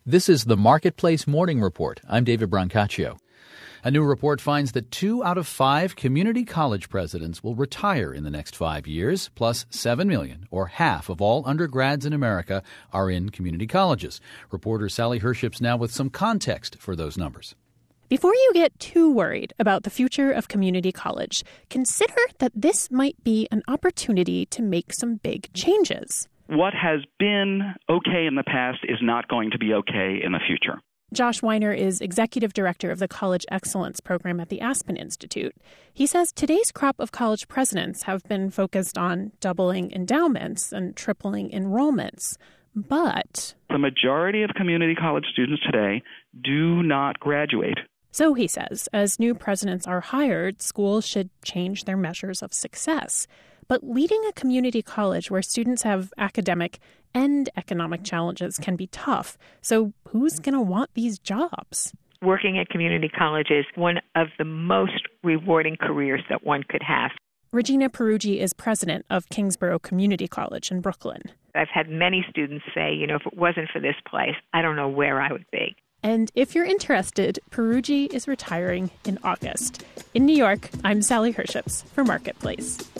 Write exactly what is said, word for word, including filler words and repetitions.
This is the Marketplace Morning Report. I'm David Brancaccio. A new report finds that two out of five community college presidents will retire in the next five years, plus seven million, or half of all undergrads in America, are in community colleges. Reporter Sally Herships now with some context for those numbers. Before you get too worried about the future of community college, consider that this might be an opportunity to make some big changes. What has been okay in the past is not going to be okay in the future. Josh Weiner is executive director of the College Excellence Program at the Aspen Institute. He says today's crop of college presidents have been focused on doubling endowments and tripling enrollments. But the majority of community college students today do not graduate. So, he says, as new presidents are hired, schools should change their measures of success. But leading a community college where students have academic and economic challenges can be tough. So who's going to want these jobs? Working at community college is one of the most rewarding careers that one could have. Regina Peruggi is president of Kingsborough Community College in Brooklyn. I've had many students say, you know, if it wasn't for this place, I don't know where I would be. And if you're interested, Peruggi is retiring in August. In New York, I'm Sally Herships for Marketplace.